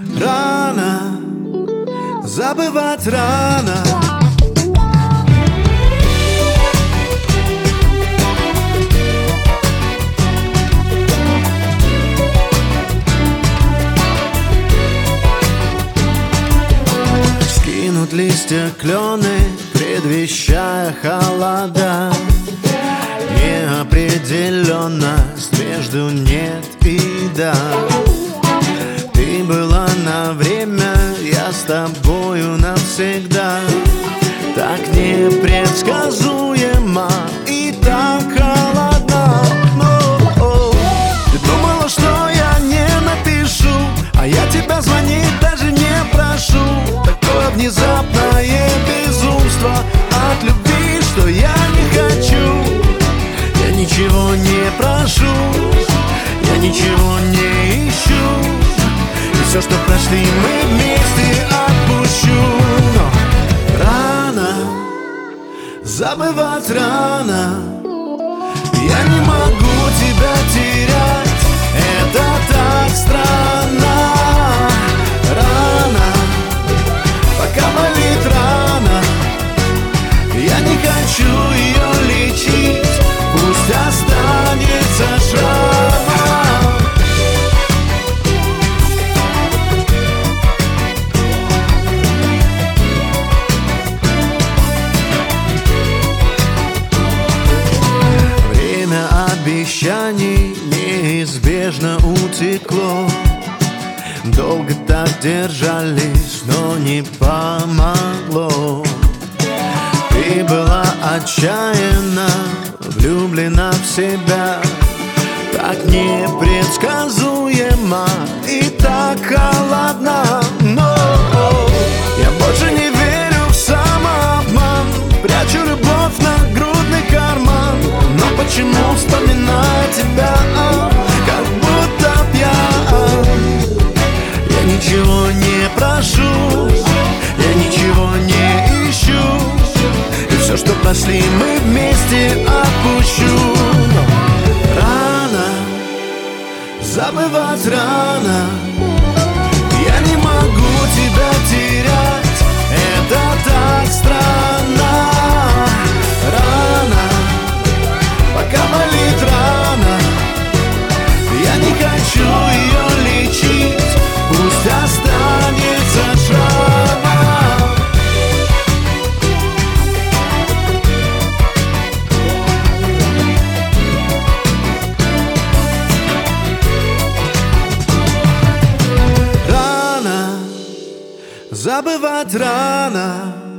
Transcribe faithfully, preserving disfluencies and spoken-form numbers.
Рано, забывать рано. Скинут листья клены, предвещая холода. Неопределенность между нет и да. Ты была на время, я с тобою навсегда. Так непредсказуемо и так холодно. Но, о, ты думала, что я не напишу, а я тебя звонить даже не прошу. Такое внезапное безумство от любви, что я не хочу. Я ничего не прошу, я ничего не ищу. Все, что прошли мы вместе, отпущу. Но рано, забывать рано. Я не могу тебя терять, это так странно. Рано, пока болит рана. Я не хочу ее лечить, пусть останется шрам. Обещаний неизбежно утекло. Долго так держались, но не помогло. Ты была отчаянно влюблена в себя. Так непредсказуемо и так холодно. Но я больше не верю в самообман. Прячу любовь на грудный карман. Но почему, вспоминая тебя, как будто пьян? Я ничего не прошу, я ничего не ищу. И все, что прошли мы вместе, отпущу. Но рано, забывать рано. Я не могу тебя терять, это так странно. Рано, пока болит рана. Я не хочу ее лечить, пусть останется шрам. Рано, забывать рано.